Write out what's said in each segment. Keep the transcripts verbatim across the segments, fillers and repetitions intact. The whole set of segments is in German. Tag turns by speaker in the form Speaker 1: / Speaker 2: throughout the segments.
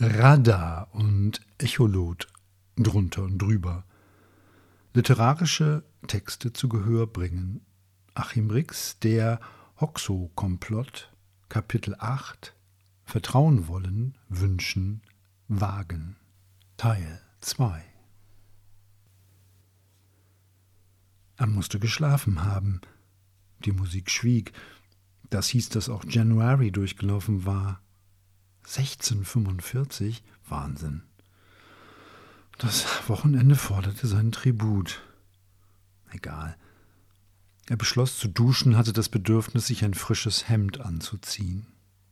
Speaker 1: Radar und Echolot drunter und drüber. Literarische Texte zu Gehör bringen. Achim Rix, der Hoxo-Komplott, Kapitel acht, Vertrauen wollen, wünschen, wagen. Teil zwei. Er musste geschlafen haben. Die Musik schwieg. Das hieß, dass auch January durchgelaufen war. sechzehnhundertfünfundvierzig? Wahnsinn. Das Wochenende forderte seinen Tribut. Egal. Er beschloss zu duschen, hatte das Bedürfnis, sich ein frisches Hemd anzuziehen.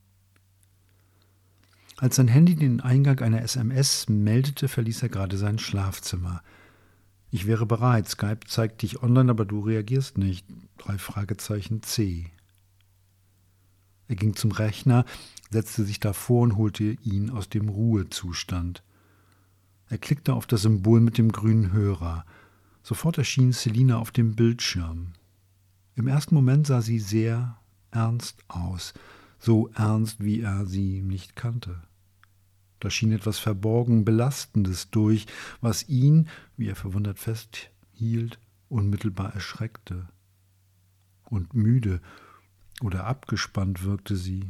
Speaker 1: Als sein Handy den Eingang einer S M S meldete, verließ er gerade sein Schlafzimmer. »Ich wäre bereit. Skype zeigt dich online, aber du reagierst nicht.« Drei Fragezeichen C. Er ging zum Rechner, setzte sich davor und holte ihn aus dem Ruhezustand. Er klickte auf das Symbol mit dem grünen Hörer. Sofort erschien Selina auf dem Bildschirm. Im ersten Moment sah sie sehr ernst aus, so ernst, wie er sie nicht kannte. Da schien etwas verborgen Belastendes durch, was ihn, wie er verwundert festhielt, unmittelbar erschreckte. Und müde oder abgespannt wirkte sie.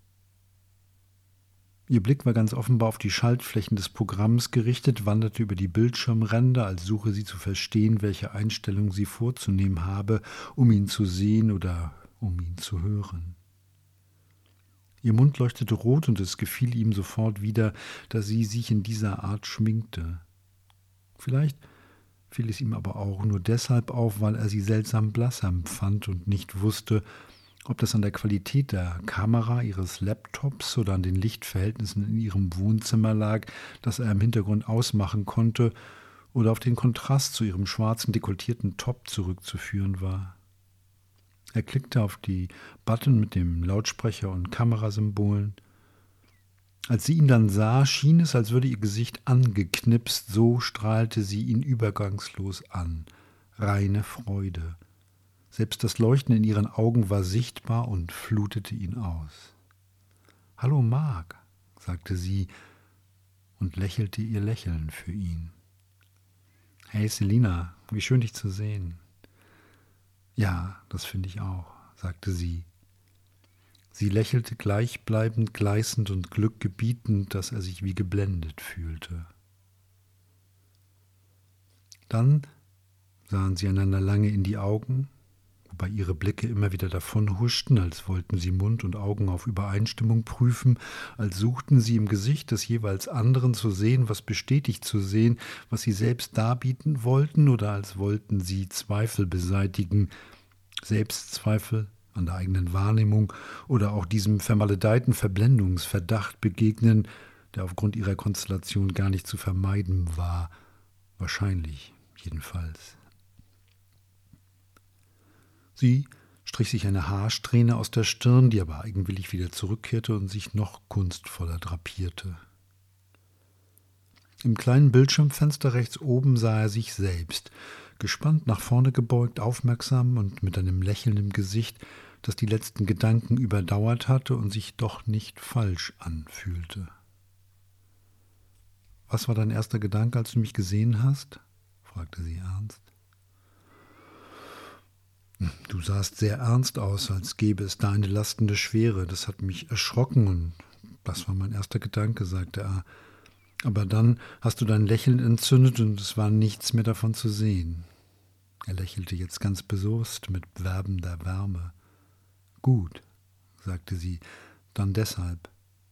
Speaker 1: Ihr Blick war ganz offenbar auf die Schaltflächen des Programms gerichtet, wanderte über die Bildschirmränder, als suche sie zu verstehen, welche Einstellungen sie vorzunehmen habe, um ihn zu sehen oder um ihn zu hören. Ihr Mund leuchtete rot und es gefiel ihm sofort wieder, dass sie sich in dieser Art schminkte. Vielleicht fiel es ihm aber auch nur deshalb auf, weil er sie seltsam blass empfand und nicht wusste, ob das an der Qualität der Kamera ihres Laptops oder an den Lichtverhältnissen in ihrem Wohnzimmer lag, das er im Hintergrund ausmachen konnte, oder auf den Kontrast zu ihrem schwarzen, dekolletierten Top zurückzuführen war. Er klickte auf die Button mit dem Lautsprecher und Kamerasymbolen. Als sie ihn dann sah, schien es, als würde ihr Gesicht angeknipst, so strahlte sie ihn übergangslos an. Reine Freude. Selbst das Leuchten in ihren Augen war sichtbar und flutete ihn aus. »Hallo Mark«, sagte sie und lächelte ihr Lächeln für ihn. »Hey Selina, wie schön dich zu sehen.« »Ja, das finde ich auch«, sagte sie. Sie lächelte gleichbleibend, gleißend und glückgebietend, dass er sich wie geblendet fühlte. Dann sahen sie einander lange in die Augen, wobei ihre Blicke immer wieder davon huschten, als wollten sie Mund und Augen auf Übereinstimmung prüfen, als suchten sie im Gesicht des jeweils anderen zu sehen, was bestätigt zu sehen, was sie selbst darbieten wollten, oder als wollten sie Zweifel beseitigen, Selbstzweifel an der eigenen Wahrnehmung oder auch diesem vermaledeiten Verblendungsverdacht begegnen, der aufgrund ihrer Konstellation gar nicht zu vermeiden war, wahrscheinlich jedenfalls. Sie strich sich eine Haarsträhne aus der Stirn, die aber eigenwillig wieder zurückkehrte und sich noch kunstvoller drapierte. Im kleinen Bildschirmfenster rechts oben sah er sich selbst, gespannt nach vorne gebeugt, aufmerksam und mit einem Lächeln im Gesicht, das die letzten Gedanken überdauert hatte und sich doch nicht falsch anfühlte. »Was war dein erster Gedanke, als du mich gesehen hast?« fragte sie ernst. »Du sahst sehr ernst aus, als gäbe es da eine lastende Schwere. Das hat mich erschrocken und das war mein erster Gedanke«, sagte er. »Aber dann hast du dein Lächeln entzündet und es war nichts mehr davon zu sehen.« Er lächelte jetzt ganz bewusst mit werbender Wärme. »Gut«, sagte sie, »dann deshalb.«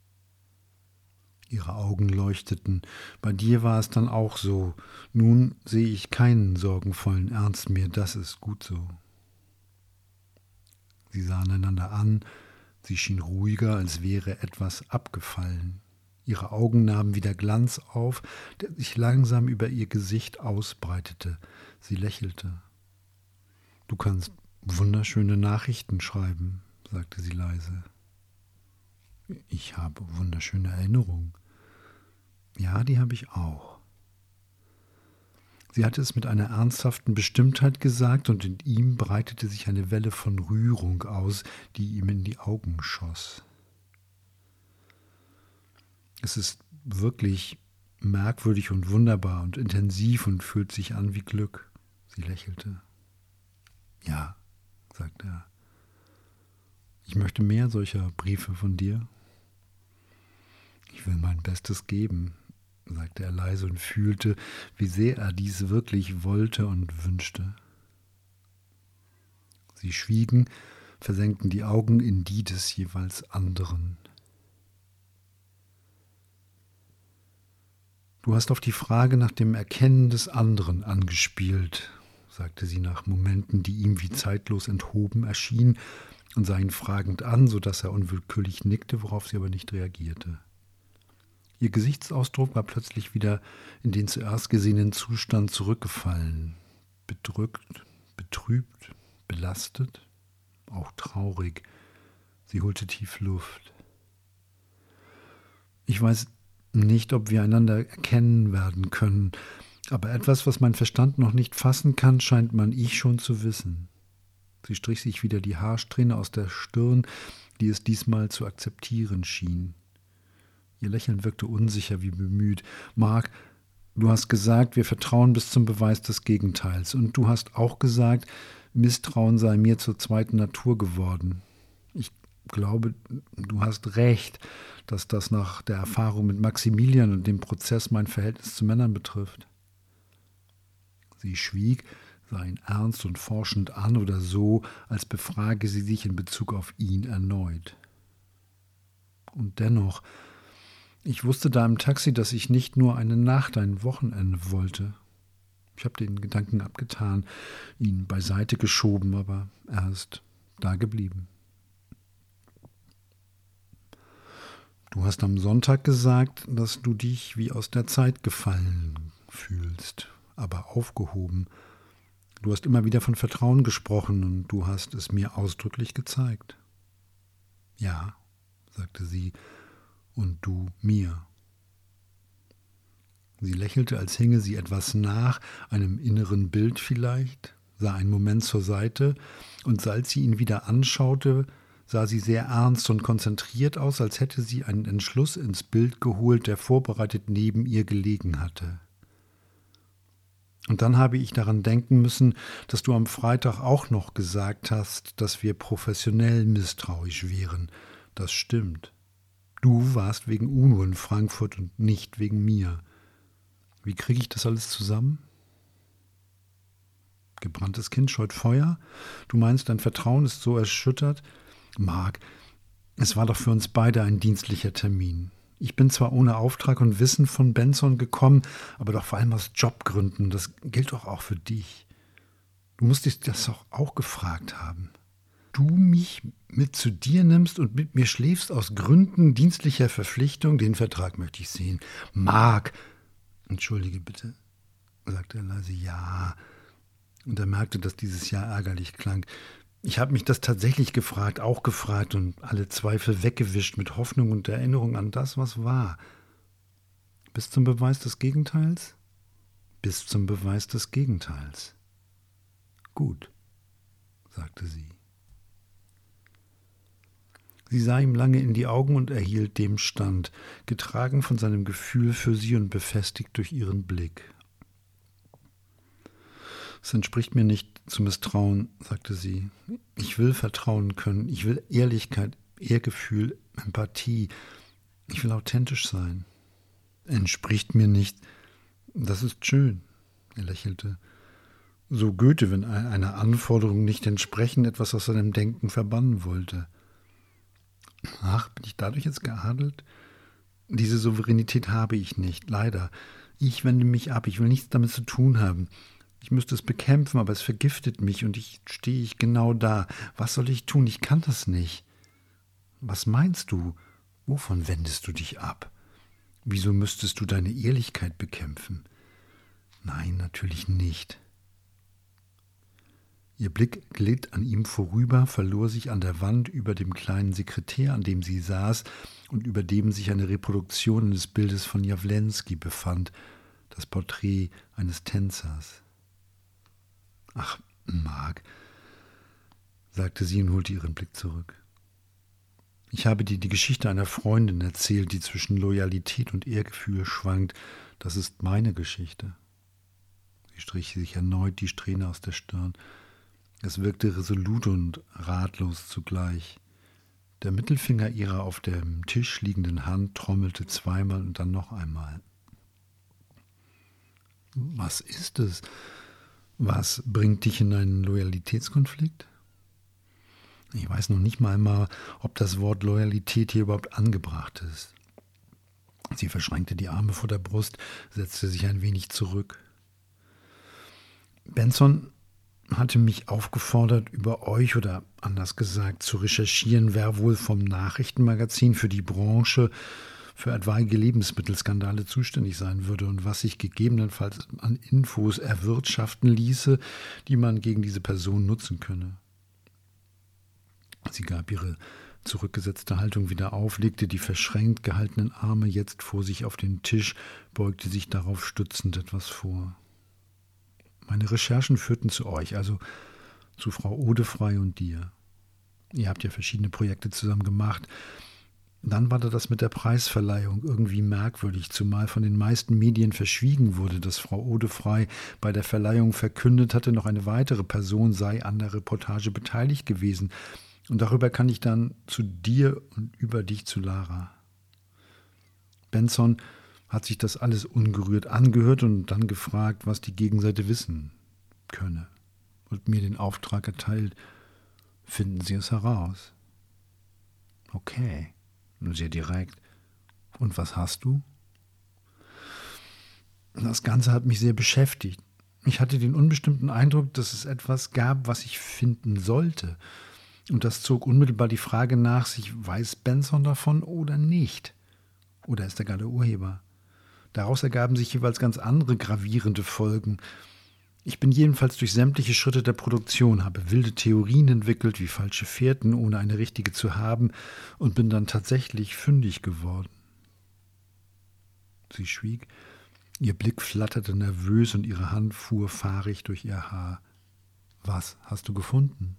Speaker 1: Ihre Augen leuchteten. »Bei dir war es dann auch so. Nun sehe ich keinen sorgenvollen Ernst mehr. Das ist gut so.« Sie sahen einander an. Sie schien ruhiger, als wäre etwas abgefallen. Ihre Augen nahmen wieder Glanz auf, der sich langsam über ihr Gesicht ausbreitete. Sie lächelte. »Du kannst wunderschöne Nachrichten schreiben«, sagte sie leise. »Ich habe wunderschöne Erinnerungen.« »Ja, die habe ich auch.« Sie hatte es mit einer ernsthaften Bestimmtheit gesagt, und in ihm breitete sich eine Welle von Rührung aus, die ihm in die Augen schoss. Es ist wirklich merkwürdig und wunderbar und intensiv und fühlt sich an wie Glück. Sie lächelte. Ja, sagte er. Ich möchte mehr solcher Briefe von dir. Ich will mein Bestes geben, sagte er leise und fühlte, wie sehr er dies wirklich wollte und wünschte. Sie schwiegen, versenkten die Augen in die des jeweils anderen. Du hast auf die Frage nach dem Erkennen des anderen angespielt, sagte sie nach Momenten, die ihm wie zeitlos enthoben erschienen, und sah ihn fragend an, so dass er unwillkürlich nickte, worauf sie aber nicht reagierte. Ihr Gesichtsausdruck war plötzlich wieder in den zuerst gesehenen Zustand zurückgefallen, bedrückt, betrübt, belastet, auch traurig. Sie holte tief Luft. Ich weiß nicht, ob wir einander erkennen werden können, aber etwas, was mein Verstand noch nicht fassen kann, scheint man ich schon zu wissen. Sie strich sich wieder die Haarsträhne aus der Stirn, die es diesmal zu akzeptieren schien. Ihr Lächeln wirkte unsicher wie bemüht. Mark, du hast gesagt, wir vertrauen bis zum Beweis des Gegenteils. Und du hast auch gesagt, Misstrauen sei mir zur zweiten Natur geworden. Ich glaube, du hast recht, dass das nach der Erfahrung mit Maximilian und dem Prozess mein Verhältnis zu Männern betrifft. Sie schwieg, sah ihn ernst und forschend an oder so, als befrage sie sich in Bezug auf ihn erneut. Und dennoch, ich wusste da im Taxi, dass ich nicht nur eine Nacht, ein Wochenende wollte. Ich habe den Gedanken abgetan, ihn beiseite geschoben, aber er ist da geblieben. Du hast am Sonntag gesagt, dass du dich wie aus der Zeit gefallen fühlst, aber aufgehoben. Du hast immer wieder von Vertrauen gesprochen und du hast es mir ausdrücklich gezeigt. Ja, sagte sie, und du mir. Sie lächelte, als hinge sie etwas nach, einem inneren Bild vielleicht, sah einen Moment zur Seite, und als sie ihn wieder anschaute, sah sie sehr ernst und konzentriert aus, als hätte sie einen Entschluss ins Bild geholt, der vorbereitet neben ihr gelegen hatte. Und dann habe ich daran denken müssen, dass du am Freitag auch noch gesagt hast, dass wir professionell misstrauisch wären. Das stimmt. Du warst wegen UNO in Frankfurt und nicht wegen mir. Wie kriege ich das alles zusammen? Gebranntes Kind scheut Feuer? Du meinst, dein Vertrauen ist so erschüttert? Mark, es war doch für uns beide ein dienstlicher Termin. Ich bin zwar ohne Auftrag und Wissen von Benson gekommen, aber doch vor allem aus Jobgründen. Das gilt doch auch für dich. Du musst dich das doch auch gefragt haben. Du mich mit zu dir nimmst und mit mir schläfst aus Gründen dienstlicher Verpflichtung, den Vertrag möchte ich sehen. Mark, entschuldige bitte, sagte er leise, ja. Und er merkte, dass dieses Ja ärgerlich klang. Ich habe mich das tatsächlich gefragt, auch gefragt und alle Zweifel weggewischt mit Hoffnung und Erinnerung an das, was war. Bis zum Beweis des Gegenteils? Bis zum Beweis des Gegenteils. Gut, sagte sie. Sie sah ihm lange in die Augen und erhielt dem stand, getragen von seinem Gefühl für sie und befestigt durch ihren Blick. Es entspricht mir nicht zu misstrauen, sagte sie. Ich will vertrauen können. Ich will Ehrlichkeit, Ehrgefühl, Empathie. Ich will authentisch sein. Entspricht mir nicht. Das ist schön, er lächelte. So Goethe, wenn einer Anforderung nicht entsprechen, etwas aus seinem Denken verbannen wollte. Ach, bin ich dadurch jetzt geadelt? Diese Souveränität habe ich nicht, leider. Ich wende mich ab, ich will nichts damit zu tun haben. Ich müsste es bekämpfen, aber es vergiftet mich und ich stehe ich genau da. Was soll ich tun? Ich kann das nicht. Was meinst du? Wovon wendest du dich ab? Wieso müsstest du deine Ehrlichkeit bekämpfen? Nein, natürlich nicht. Ihr Blick glitt an ihm vorüber, verlor sich an der Wand über dem kleinen Sekretär, an dem sie saß und über dem sich eine Reproduktion des Bildes von Jawlensky befand, das Porträt eines Tänzers. »Ach, Mark«, sagte sie und holte ihren Blick zurück. Ich habe dir die Geschichte einer Freundin erzählt, die zwischen Loyalität und Ehrgefühl schwankt. Das ist meine Geschichte. Sie strich sich erneut die Strähne aus der Stirn. Es wirkte resolut und ratlos zugleich. Der Mittelfinger ihrer auf dem Tisch liegenden Hand trommelte zweimal und dann noch einmal. Was ist es? Was bringt dich in einen Loyalitätskonflikt? Ich weiß noch nicht mal einmal, ob das Wort Loyalität hier überhaupt angebracht ist. Sie verschränkte die Arme vor der Brust, setzte sich ein wenig zurück. Benson hatte mich aufgefordert, über euch oder anders gesagt zu recherchieren, wer wohl vom Nachrichtenmagazin für die Branche für etwaige Lebensmittelskandale zuständig sein würde und was sich gegebenenfalls an Infos erwirtschaften ließe, die man gegen diese Person nutzen könne. Sie gab ihre zurückgesetzte Haltung wieder auf, legte die verschränkt gehaltenen Arme jetzt vor sich auf den Tisch, beugte sich darauf stützend etwas vor. Meine Recherchen führten zu euch, also zu Frau Odefrey und dir. Ihr habt ja verschiedene Projekte zusammen gemacht. Dann war da das mit der Preisverleihung irgendwie merkwürdig, zumal von den meisten Medien verschwiegen wurde, dass Frau Odefrey bei der Verleihung verkündet hatte, noch eine weitere Person sei an der Reportage beteiligt gewesen. Und darüber kann ich dann zu dir und über dich zu Lara. Benson hat sich das alles ungerührt angehört und dann gefragt, was die Gegenseite wissen könne. Und mir den Auftrag erteilt, finden Sie es heraus. Okay, sehr direkt. Und was hast du? Das Ganze hat mich sehr beschäftigt. Ich hatte den unbestimmten Eindruck, dass es etwas gab, was ich finden sollte. Und das zog unmittelbar die Frage nach sich, weiß Benson davon oder nicht? Oder ist er gar der Urheber? Daraus ergaben sich jeweils ganz andere gravierende Folgen. Ich bin jedenfalls durch sämtliche Schritte der Produktion, habe wilde Theorien entwickelt, wie falsche Fährten, ohne eine richtige zu haben, und bin dann tatsächlich fündig geworden. Sie schwieg, ihr Blick flatterte nervös und ihre Hand fuhr fahrig durch ihr Haar. Was hast du gefunden?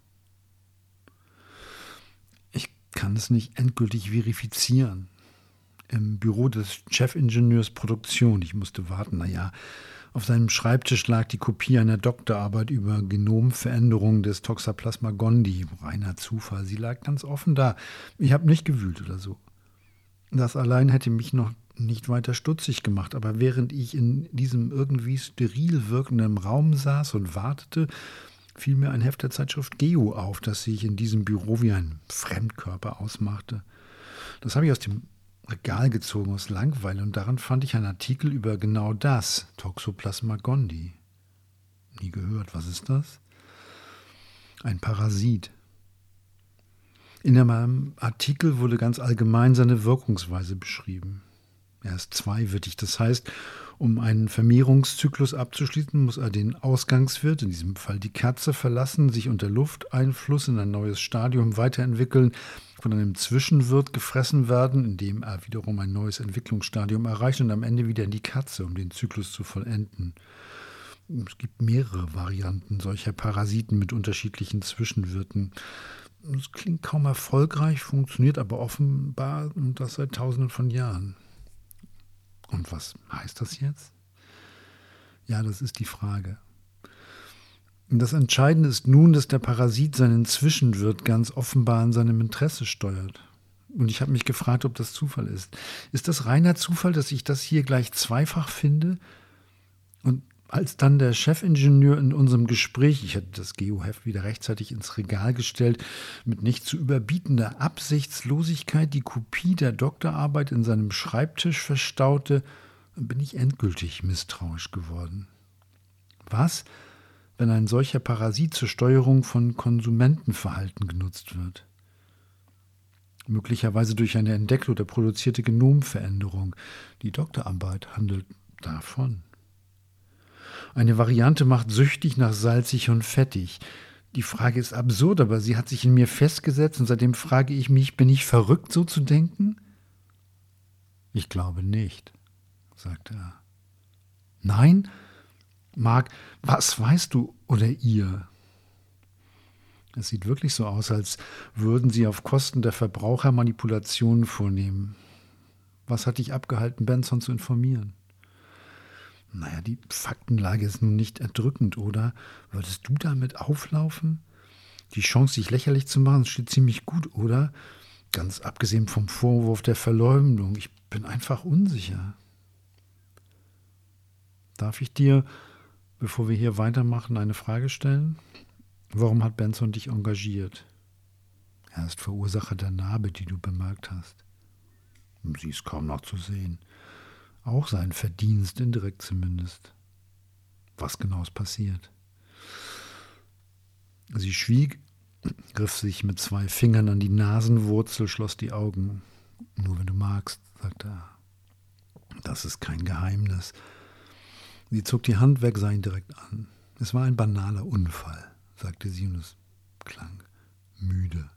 Speaker 1: Ich kann es nicht endgültig verifizieren. Im Büro des Chefingenieurs Produktion. Ich musste warten. Naja, auf seinem Schreibtisch lag die Kopie einer Doktorarbeit über Genomveränderungen des Toxoplasma gondii. Reiner Zufall. Sie lag ganz offen da. Ich habe nicht gewühlt oder so. Das allein hätte mich noch nicht weiter stutzig gemacht. Aber während ich in diesem irgendwie steril wirkenden Raum saß und wartete, fiel mir ein Heft der Zeitschrift Geo auf, das sich in diesem Büro wie ein Fremdkörper ausmachte. Das habe ich aus dem Regal gezogen aus Langeweile und daran fand ich einen Artikel über genau das, Toxoplasma gondii. Nie gehört, was ist das? Ein Parasit. In einem Artikel wurde ganz allgemein seine Wirkungsweise beschrieben. Er ist zweiwirtig, das heißt, um einen Vermehrungszyklus abzuschließen, muss er den Ausgangswirt, in diesem Fall die Katze, verlassen, sich unter Lufteinfluss in ein neues Stadium weiterentwickeln, von einem Zwischenwirt gefressen werden, in dem er wiederum ein neues Entwicklungsstadium erreicht und am Ende wieder in die Katze, um den Zyklus zu vollenden. Es gibt mehrere Varianten solcher Parasiten mit unterschiedlichen Zwischenwirten. Es klingt kaum erfolgreich, funktioniert aber offenbar und das seit Tausenden von Jahren. Und was heißt das jetzt? Ja, das ist die Frage. Das Entscheidende ist nun, dass der Parasit seinen Zwischenwirt ganz offenbar in seinem Interesse steuert. Und ich habe mich gefragt, ob das Zufall ist. Ist das reiner Zufall, dass ich das hier gleich zweifach finde? Und als dann der Chefingenieur in unserem Gespräch, ich hatte das Geoheft wieder rechtzeitig ins Regal gestellt, mit nicht zu überbietender Absichtslosigkeit die Kopie der Doktorarbeit in seinem Schreibtisch verstaute, bin ich endgültig misstrauisch geworden. Was, wenn ein solcher Parasit zur Steuerung von Konsumentenverhalten genutzt wird? Möglicherweise durch eine entdeckte oder produzierte Genomveränderung. Die Doktorarbeit handelt davon. Eine Variante macht süchtig nach salzig und fettig. Die Frage ist absurd, aber sie hat sich in mir festgesetzt und seitdem frage ich mich, bin ich verrückt, so zu denken? Ich glaube nicht, sagte er. Nein? Mark, was weißt du oder ihr? Es sieht wirklich so aus, als würden sie auf Kosten der Verbraucher Manipulationen vornehmen. Was hat dich abgehalten, Benson zu informieren? Naja, die Faktenlage ist nun nicht erdrückend, oder? Würdest du damit auflaufen? Die Chance, sich lächerlich zu machen, steht ziemlich gut, oder? Ganz abgesehen vom Vorwurf der Verleumdung. Ich bin einfach unsicher. Darf ich dir, bevor wir hier weitermachen, eine Frage stellen? Warum hat Benson dich engagiert? Er ist Verursacher der Narbe, die du bemerkt hast. Sie ist kaum noch zu sehen. Auch sein Verdienst, indirekt zumindest. Was genau ist passiert? Sie schwieg, griff sich mit zwei Fingern an die Nasenwurzel, schloss die Augen. Nur wenn du magst, sagte er. Das ist kein Geheimnis. Sie zog die Hand weg, sah ihn direkt an. Es war ein banaler Unfall, sagte sie, und es klang müde.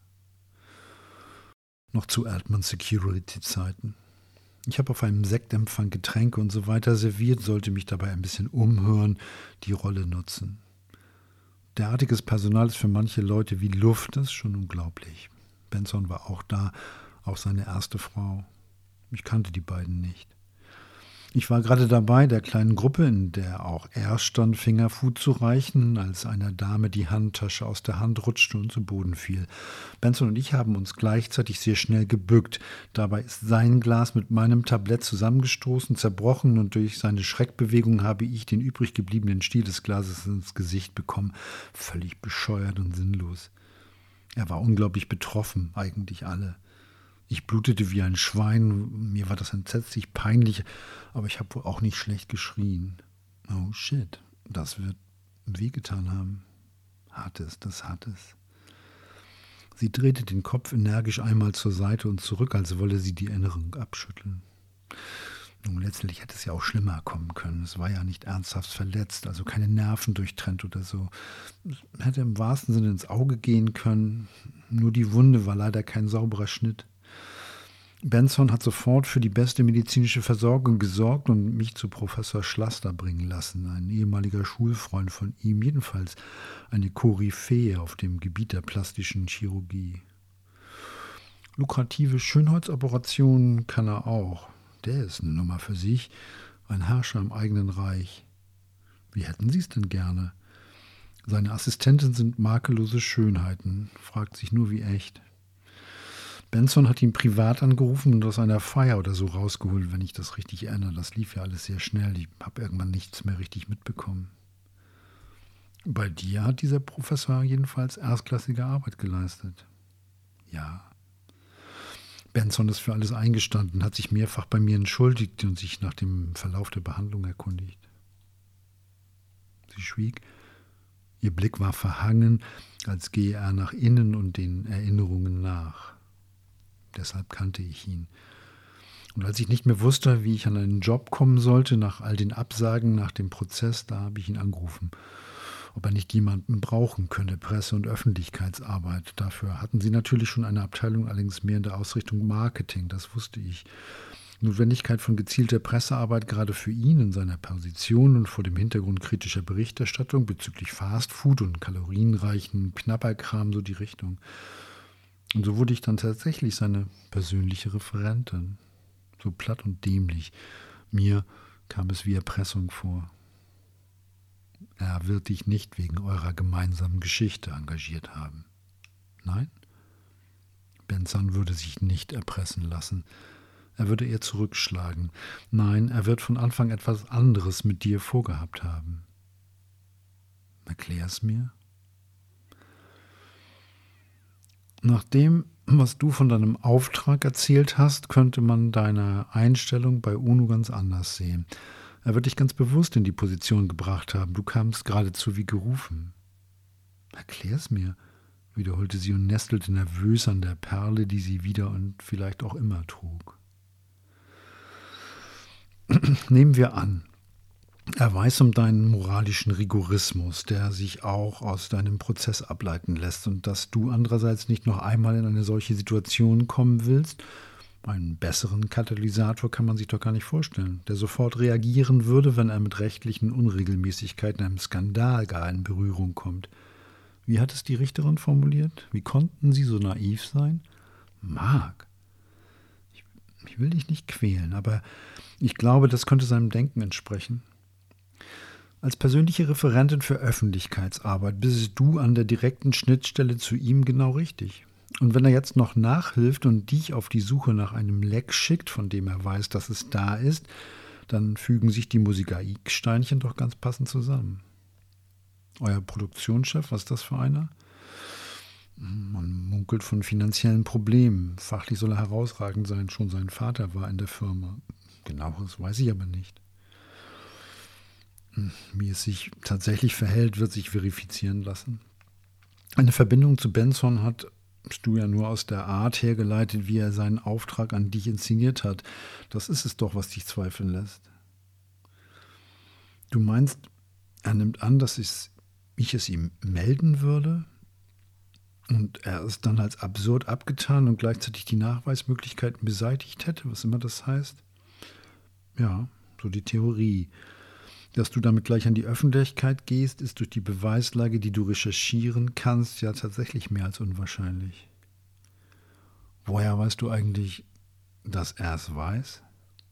Speaker 1: Noch zu Erdmann-Security-Zeiten. Ich habe auf einem Sektempfang Getränke und so weiter serviert, sollte mich dabei ein bisschen umhören, die Rolle nutzen. Derartiges Personal ist für manche Leute wie Luft, das ist schon unglaublich. Benson war auch da, auch seine erste Frau. Ich kannte die beiden nicht. Ich war gerade dabei, der kleinen Gruppe, in der auch er stand, Fingerfood zu reichen, als einer Dame die Handtasche aus der Hand rutschte und zu Boden fiel. Benson und ich haben uns gleichzeitig sehr schnell gebückt. Dabei ist sein Glas mit meinem Tablett zusammengestoßen, zerbrochen, und durch seine Schreckbewegung habe ich den übrig gebliebenen Stiel des Glases ins Gesicht bekommen. Völlig bescheuert und sinnlos. Er war unglaublich betroffen, eigentlich alle. Ich blutete wie ein Schwein, mir war das entsetzlich peinlich, aber ich habe wohl auch nicht schlecht geschrien. Oh shit, das wird wehgetan haben. Hat es, das hat es. Sie drehte den Kopf energisch einmal zur Seite und zurück, als wolle sie die Erinnerung abschütteln. Nun, letztlich hätte es ja auch schlimmer kommen können. Es war ja nicht ernsthaft verletzt, also keine Nerven durchtrennt oder so. Es hätte im wahrsten Sinne ins Auge gehen können. Nur die Wunde war leider kein sauberer Schnitt. Benson hat sofort für die beste medizinische Versorgung gesorgt und mich zu Professor Schlaster bringen lassen, ein ehemaliger Schulfreund von ihm, jedenfalls eine Koryphäe auf dem Gebiet der plastischen Chirurgie. Lukrative Schönheitsoperationen kann er auch. Der ist eine Nummer für sich, ein Herrscher im eigenen Reich. Wie hätten Sie es denn gerne? Seine Assistenten sind makellose Schönheiten, fragt sich nur wie echt. Benson hat ihn privat angerufen und aus einer Feier oder so rausgeholt, wenn ich das richtig erinnere. Das lief ja alles sehr schnell. Ich habe irgendwann nichts mehr richtig mitbekommen. Bei dir hat dieser Professor jedenfalls erstklassige Arbeit geleistet. Ja. Benson ist für alles eingestanden, hat sich mehrfach bei mir entschuldigt und sich nach dem Verlauf der Behandlung erkundigt. Sie schwieg. Ihr Blick war verhangen, als gehe er nach innen und den Erinnerungen nach. Deshalb kannte ich ihn. Und als ich nicht mehr wusste, wie ich an einen Job kommen sollte, nach all den Absagen nach dem Prozess, da habe ich ihn angerufen, ob er nicht jemanden brauchen könne, Presse- und Öffentlichkeitsarbeit. Dafür hatten sie natürlich schon eine Abteilung, allerdings mehr in der Ausrichtung Marketing, das wusste ich. Notwendigkeit von gezielter Pressearbeit gerade für ihn in seiner Position und vor dem Hintergrund kritischer Berichterstattung bezüglich Fastfood und kalorienreichen Knabberkram, so die Richtung. Und so wurde ich dann tatsächlich seine persönliche Referentin. So platt und dämlich. Mir kam es wie Erpressung vor. Er wird dich nicht wegen eurer gemeinsamen Geschichte engagiert haben. Nein? Benson würde sich nicht erpressen lassen. Er würde eher zurückschlagen. Nein, er wird von Anfang etwas anderes mit dir vorgehabt haben. Erklär's mir. Nach dem, was du von deinem Auftrag erzählt hast, könnte man deine Einstellung bei UNO ganz anders sehen. Er wird dich ganz bewusst in die Position gebracht haben. Du kamst geradezu wie gerufen. Erklär's mir, wiederholte sie und nestelte nervös an der Perle, die sie wieder und vielleicht auch immer trug. Nehmen wir an, er weiß um deinen moralischen Rigorismus, der sich auch aus deinem Prozess ableiten lässt, und dass du andererseits nicht noch einmal in eine solche Situation kommen willst. Einen besseren Katalysator kann man sich doch gar nicht vorstellen, der sofort reagieren würde, wenn er mit rechtlichen Unregelmäßigkeiten, einem Skandal gar in Berührung kommt. Wie hat es die Richterin formuliert? Wie konnten Sie so naiv sein? Mark, ich, ich will dich nicht quälen, aber ich glaube, das könnte seinem Denken entsprechen. Als persönliche Referentin für Öffentlichkeitsarbeit bist du an der direkten Schnittstelle zu ihm genau richtig. Und wenn er jetzt noch nachhilft und dich auf die Suche nach einem Leck schickt, von dem er weiß, dass es da ist, dann fügen sich die Mosaiksteinchen doch ganz passend zusammen. Euer Produktionschef, was ist das für einer? Man munkelt von finanziellen Problemen. Fachlich soll er herausragend sein. Schon sein Vater war in der Firma. Genaueres weiß ich aber nicht. Wie es sich tatsächlich verhält, wird sich verifizieren lassen. Eine Verbindung zu Benson hat du ja nur aus der Art hergeleitet, wie er seinen Auftrag an dich inszeniert hat. Das ist es doch, was dich zweifeln lässt. Du meinst, er nimmt an, dass ich, ich es ihm melden würde und er es dann als absurd abgetan und gleichzeitig die Nachweismöglichkeiten beseitigt hätte, was immer das heißt? Ja, so die Theorie. Dass du damit gleich an die Öffentlichkeit gehst, ist durch die Beweislage, die du recherchieren kannst, ja tatsächlich mehr als unwahrscheinlich. Woher weißt du eigentlich, dass er es weiß?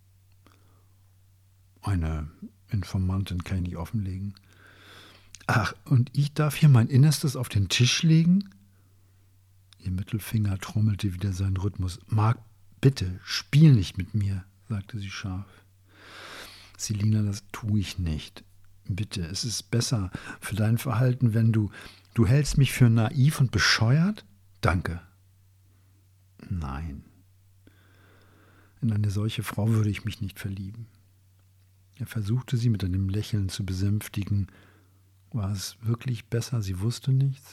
Speaker 1: Eine Informantin kann ich nicht offenlegen. Ach, und ich darf hier mein Innerstes auf den Tisch legen? Ihr Mittelfinger trommelte wieder seinen Rhythmus. Mark, bitte, spiel nicht mit mir, sagte sie scharf. Selina, das tue ich nicht. Bitte, es ist besser für dein Verhalten, wenn du... Du hältst mich für naiv und bescheuert? Danke. Nein. In eine solche Frau würde ich mich nicht verlieben. Er versuchte sie mit einem Lächeln zu besänftigen. War es wirklich besser, sie wusste nichts?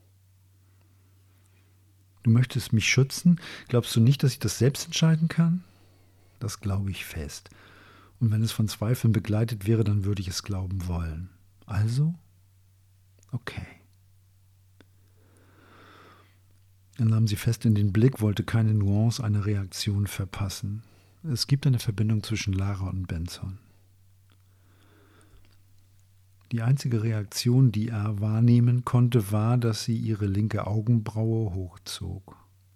Speaker 1: Du möchtest mich schützen? Glaubst du nicht, dass ich das selbst entscheiden kann? Das glaube ich fest. Und wenn es von Zweifeln begleitet wäre, dann würde ich es glauben wollen. Also? Okay. Er nahm sie fest in den Blick, wollte keine Nuance, eine Reaktion verpassen. Es gibt eine Verbindung zwischen Lara und Benson. Die einzige Reaktion, die er wahrnehmen konnte, war, dass sie ihre linke Augenbraue hochzog.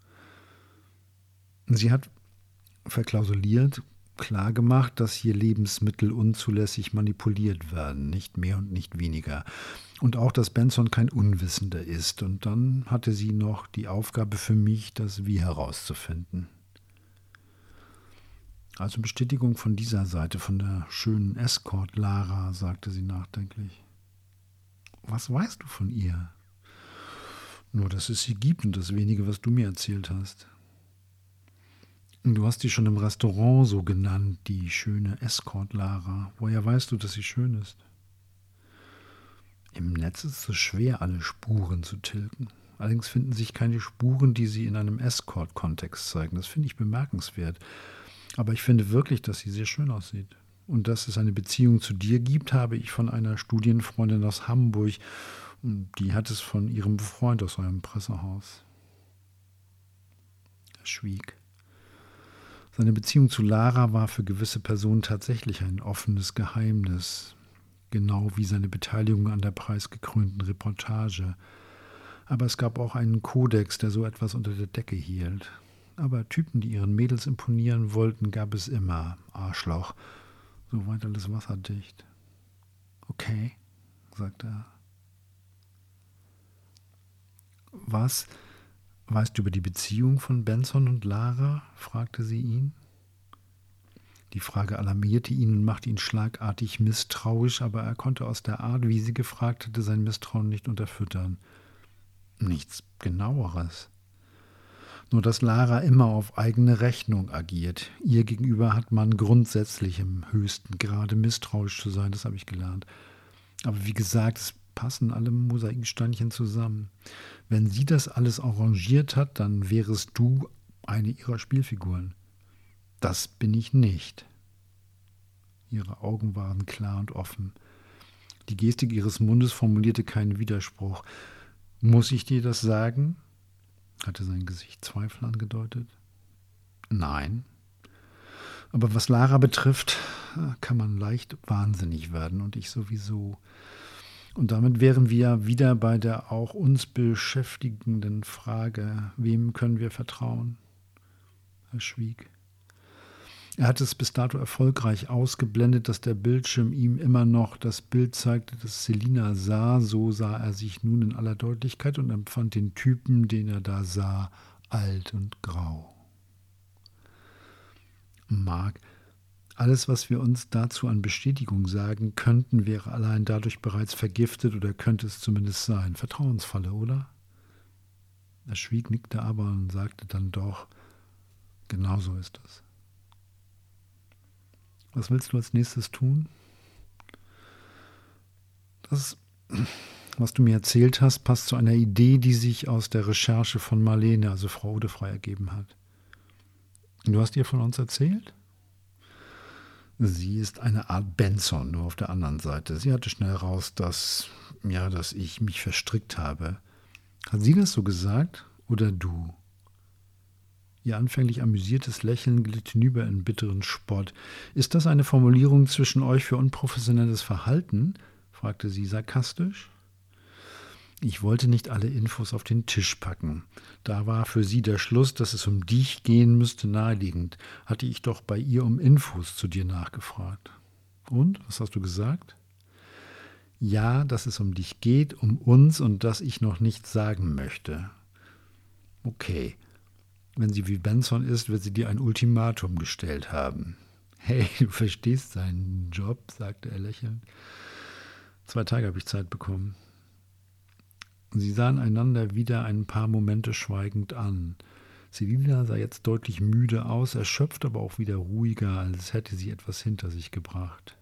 Speaker 1: Sie hat verklausuliert, klargemacht, dass hier Lebensmittel unzulässig manipuliert werden, nicht mehr und nicht weniger. Und auch, dass Benson kein Unwissender ist. Und dann hatte sie noch die Aufgabe für mich, das Wie herauszufinden. Also Bestätigung von dieser Seite, von der schönen Escort Lara, sagte sie nachdenklich. Was weißt du von ihr? Nur, dass es sie gibt und das wenige, was du mir erzählt hast. Du hast sie schon im Restaurant so genannt, die schöne Escort Lara. Woher weißt du, dass sie schön ist? Im Netz ist es schwer, alle Spuren zu tilgen. Allerdings finden sich keine Spuren, die sie in einem Escort-Kontext zeigen. Das finde ich bemerkenswert. Aber ich finde wirklich, dass sie sehr schön aussieht. Und dass es eine Beziehung zu dir gibt, habe ich von einer Studienfreundin aus Hamburg. Die hat es von ihrem Freund aus eurem Pressehaus. Er schwieg. Seine Beziehung zu Lara war für gewisse Personen tatsächlich ein offenes Geheimnis, genau wie seine Beteiligung an der preisgekrönten Reportage. Aber es gab auch einen Kodex, der so etwas unter der Decke hielt. Aber Typen, die ihren Mädels imponieren wollten, gab es immer. Arschloch. Soweit alles wasserdicht. Okay, sagte er. Was weißt du über die Beziehung von Benson und Lara? Fragte sie ihn. Die Frage alarmierte ihn und machte ihn schlagartig misstrauisch, aber er konnte aus der Art, wie sie gefragt hatte, sein Misstrauen nicht unterfüttern. Nichts Genaueres. Nur dass Lara immer auf eigene Rechnung agiert. Ihr gegenüber hat man grundsätzlich im höchsten Grade misstrauisch zu sein, das habe ich gelernt. Aber wie gesagt, es passen alle Mosaiksteinchen zusammen. Wenn sie das alles arrangiert hat, dann wärest du eine ihrer Spielfiguren. Das bin ich nicht. Ihre Augen waren klar und offen. Die Gestik ihres Mundes formulierte keinen Widerspruch. Muss ich dir das sagen? Hatte sein Gesicht Zweifel angedeutet? Nein. Aber was Lara betrifft, kann man leicht wahnsinnig werden und ich sowieso. Und damit wären wir wieder bei der auch uns beschäftigenden Frage, wem können wir vertrauen? Er schwieg. Er hatte es bis dato erfolgreich ausgeblendet, dass der Bildschirm ihm immer noch das Bild zeigte, das Selina sah. So sah er sich nun in aller Deutlichkeit und empfand den Typen, den er da sah, alt und grau. Mark, alles, was wir uns dazu an Bestätigung sagen könnten, wäre allein dadurch bereits vergiftet oder könnte es zumindest sein. Vertrauensfalle, oder? Er schwieg, nickte aber und sagte dann doch, genau so ist es. Was willst du als nächstes tun? Das, was du mir erzählt hast, passt zu einer Idee, die sich aus der Recherche von Marlene, also Frau Odefrey, ergeben hat. Du hast ihr von uns erzählt? Sie ist eine Art Benson, nur auf der anderen Seite. Sie hatte schnell raus, dass, ja, dass ich mich verstrickt habe. Hat sie das so gesagt oder du? Ihr anfänglich amüsiertes Lächeln glitt hinüber in bitteren Spott. Ist das eine Formulierung zwischen euch für unprofessionelles Verhalten? Fragte sie sarkastisch. Ich wollte nicht alle Infos auf den Tisch packen. Da war für sie der Schluss, dass es um dich gehen müsste, naheliegend. Hatte ich doch bei ihr um Infos zu dir nachgefragt. Und? Was hast du gesagt? Ja, dass es um dich geht, um uns und dass ich noch nichts sagen möchte. Okay. Wenn sie wie Benson ist, wird sie dir ein Ultimatum gestellt haben. Hey, du verstehst seinen Job, sagte er lächelnd. Zwei Tage habe ich Zeit bekommen. Sie sahen einander wieder ein paar Momente schweigend an. Selina sah jetzt deutlich müde aus, erschöpft, aber auch wieder ruhiger, als hätte sie etwas hinter sich gebracht.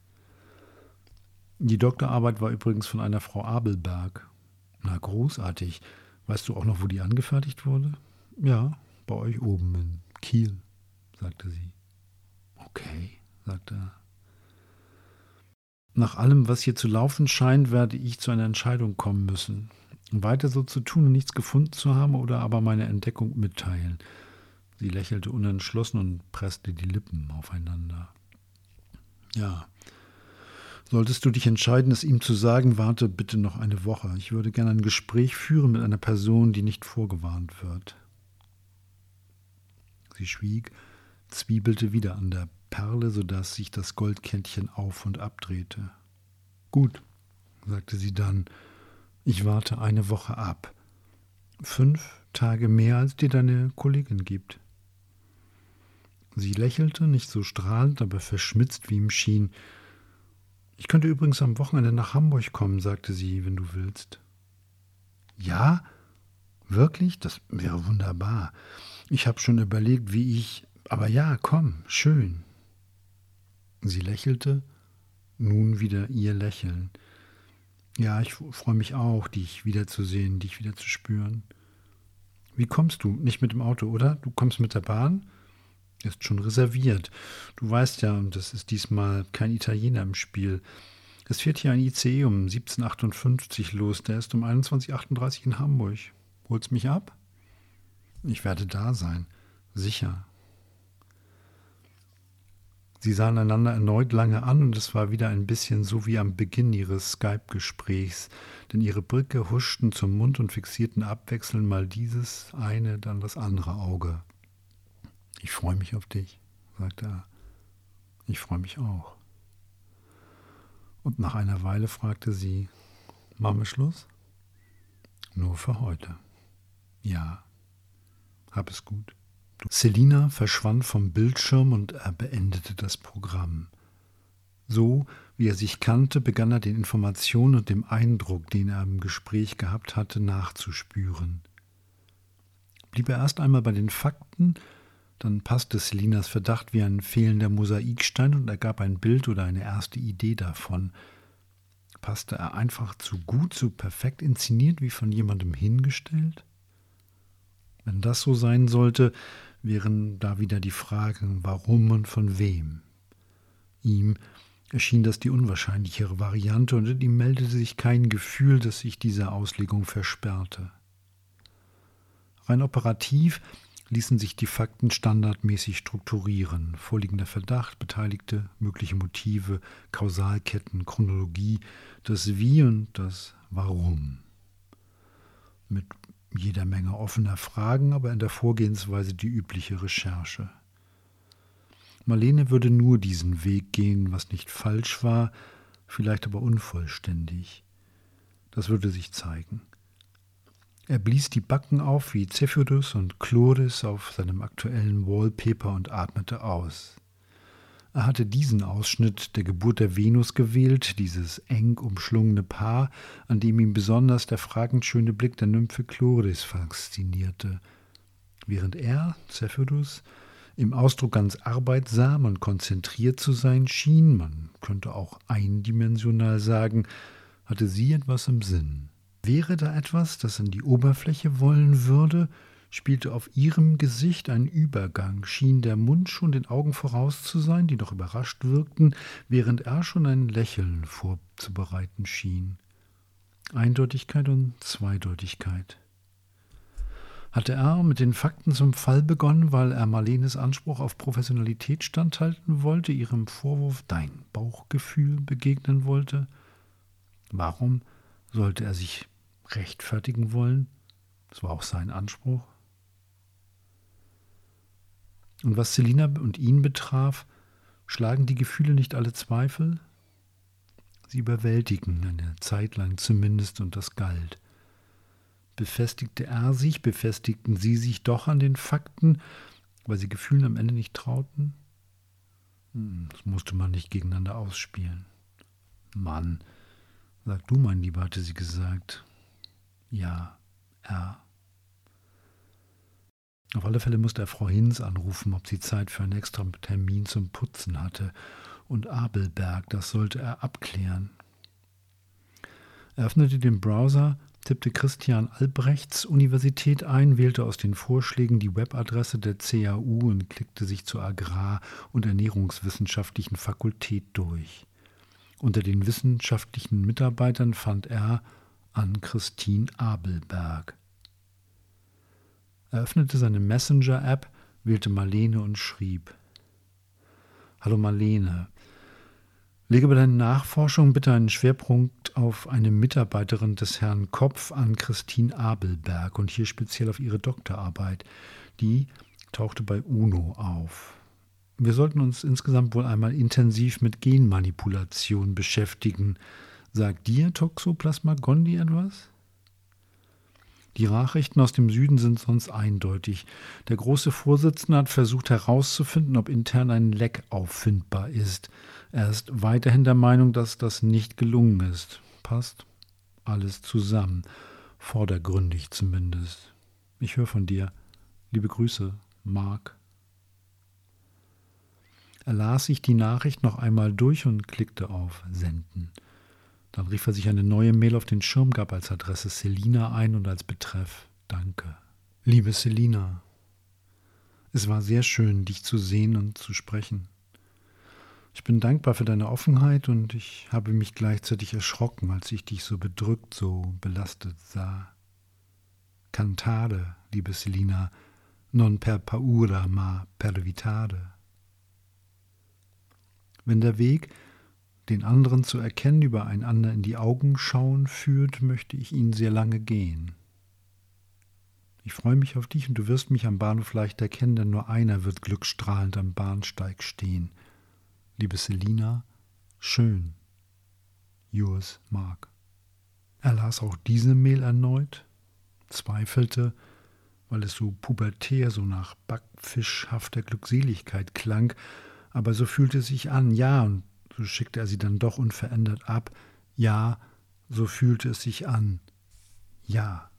Speaker 1: Die Doktorarbeit war übrigens von einer Frau Abelberg. Na, großartig. Weißt du auch noch, wo die angefertigt wurde? Ja, bei euch oben in Kiel, sagte sie. Okay, sagte er. Nach allem, was hier zu laufen scheint, werde ich zu einer Entscheidung kommen müssen. Weiter so zu tun und nichts gefunden zu haben oder aber meine Entdeckung mitteilen. Sie lächelte unentschlossen und presste die Lippen aufeinander. Ja, solltest du dich entscheiden, es ihm zu sagen, warte bitte noch eine Woche. Ich würde gerne ein Gespräch führen mit einer Person, die nicht vorgewarnt wird. Sie schwieg, zwiebelte wieder an der Perle, sodass sich das Goldkettchen auf und abdrehte. Gut, sagte sie dann, ich warte eine Woche ab. Fünf Tage mehr, als dir deine Kollegin gibt. Sie lächelte, nicht so strahlend, aber verschmitzt, wie ihm schien. Ich könnte übrigens am Wochenende nach Hamburg kommen, sagte sie, wenn du willst. Ja? Wirklich? Das wäre wunderbar. Ich habe schon überlegt, wie ich... Aber ja, komm, schön. Sie lächelte, nun wieder ihr Lächeln. Ja, ich freue mich auch, dich wiederzusehen, dich wieder zu spüren. Wie kommst du? Nicht mit dem Auto, oder? Du kommst mit der Bahn? Ist schon reserviert. Du weißt ja, und es ist diesmal kein Italiener im Spiel. Es fährt hier ein I C E um siebzehn Uhr achtundfünfzig los. Der ist um einundzwanzig Uhr achtunddreißig in Hamburg. Holst mich ab? Ich werde da sein. Sicher. Sie sahen einander erneut lange an und es war wieder ein bisschen so wie am Beginn ihres Skype-Gesprächs, denn ihre Blicke huschten zum Mund und fixierten abwechselnd mal dieses eine, dann das andere Auge. Ich freue mich auf dich, sagte er. Ich freue mich auch. Und nach einer Weile fragte sie, machen wir Schluss? Nur für heute. Ja, hab es gut. Selina verschwand vom Bildschirm und er beendete das Programm. So, wie er sich kannte, begann er den Informationen und dem Eindruck, den er im Gespräch gehabt hatte, nachzuspüren. Blieb er erst einmal bei den Fakten, dann passte Selinas Verdacht wie ein fehlender Mosaikstein und er gab ein Bild oder eine erste Idee davon. Passte er einfach zu gut, zu perfekt inszeniert, wie von jemandem hingestellt? Wenn das so sein sollte, wären da wieder die Fragen, warum und von wem. Ihm erschien das die unwahrscheinlichere Variante und in ihm meldete sich kein Gefühl, das sich dieser Auslegung versperrte. Rein operativ ließen sich die Fakten standardmäßig strukturieren. Vorliegender Verdacht, Beteiligte, mögliche Motive, Kausalketten, Chronologie, das Wie und das Warum. Mit jeder Menge offener Fragen, aber in der Vorgehensweise die übliche Recherche. Marlene würde nur diesen Weg gehen, was nicht falsch war, vielleicht aber unvollständig. Das würde sich zeigen. Er blies die Backen auf wie Zephyrus und Chloris auf seinem aktuellen Wallpaper und atmete aus. Er hatte diesen Ausschnitt der Geburt der Venus gewählt, dieses eng umschlungene Paar, an dem ihn besonders der fragend schöne Blick der Nymphe Chloris faszinierte. Während er, Zephyrus, im Ausdruck ganz arbeitsam und konzentriert zu sein schien, man könnte auch eindimensional sagen, hatte sie etwas im Sinn. Wäre da etwas, das an die Oberfläche wollen würde, spielte auf ihrem Gesicht ein Übergang, schien der Mund schon den Augen voraus zu sein, die noch überrascht wirkten, während er schon ein Lächeln vorzubereiten schien. Eindeutigkeit und Zweideutigkeit. Hatte er mit den Fakten zum Fall begonnen, weil er Marlenes Anspruch auf Professionalität standhalten wollte, ihrem Vorwurf dein Bauchgefühl begegnen wollte? Warum sollte er sich rechtfertigen wollen? Das war auch sein Anspruch. Und was Selina und ihn betraf, schlagen die Gefühle nicht alle Zweifel? Sie überwältigen, eine Zeit lang zumindest, und das galt. Befestigte er sich, befestigten sie sich doch an den Fakten, weil sie Gefühlen am Ende nicht trauten? Das musste man nicht gegeneinander ausspielen. Mann, sag du, mein Lieber, hatte sie gesagt. Ja, er. Auf alle Fälle musste er Frau Hinz anrufen, ob sie Zeit für einen extra Termin zum Putzen hatte. Und Abelberg, das sollte er abklären. Er öffnete den Browser, tippte Christian Albrechts Universität ein, wählte aus den Vorschlägen die Webadresse der C A U und klickte sich zur Agrar- und Ernährungswissenschaftlichen Fakultät durch. Unter den wissenschaftlichen Mitarbeitern fand er Ann-Christine Abelberg. Er öffnete seine Messenger-App, wählte Marlene und schrieb: Hallo Marlene, lege bei deinen Nachforschungen bitte einen Schwerpunkt auf eine Mitarbeiterin des Herrn Kopf, Ann-Christine Abelberg, und hier speziell auf ihre Doktorarbeit. Die tauchte bei UNO auf. Wir sollten uns insgesamt wohl einmal intensiv mit Genmanipulation beschäftigen. Sagt dir Toxoplasma gondii etwas? Die Nachrichten aus dem Süden sind sonst eindeutig. Der große Vorsitzende hat versucht herauszufinden, ob intern ein Leck auffindbar ist. Er ist weiterhin der Meinung, dass das nicht gelungen ist. Passt alles zusammen. Vordergründig zumindest. Ich höre von dir. Liebe Grüße, Marc. Er las sich die Nachricht noch einmal durch und klickte auf Senden. Dann rief er sich eine neue Mail auf den Schirm, gab als Adresse Selina ein und als Betreff Danke. Liebe Selina, es war sehr schön, dich zu sehen und zu sprechen. Ich bin dankbar für deine Offenheit und ich habe mich gleichzeitig erschrocken, als ich dich so bedrückt, so belastet sah. Cantare, liebe Selina, non per paura, ma per vitare. Wenn der Weg, den anderen zu erkennen, übereinander in die Augen schauen führt, möchte ich ihn sehr lange gehen. Ich freue mich auf dich und du wirst mich am Bahnhof leicht erkennen, denn nur einer wird glückstrahlend am Bahnsteig stehen. Liebe Selina, schön. Yours, Marc. Er las auch diese Mail erneut, zweifelte, weil es so pubertär, so nach backfischhafter Glückseligkeit klang, aber so fühlte es sich an, ja, und so schickte er sie dann doch unverändert ab. Ja, so fühlte es sich an. Ja.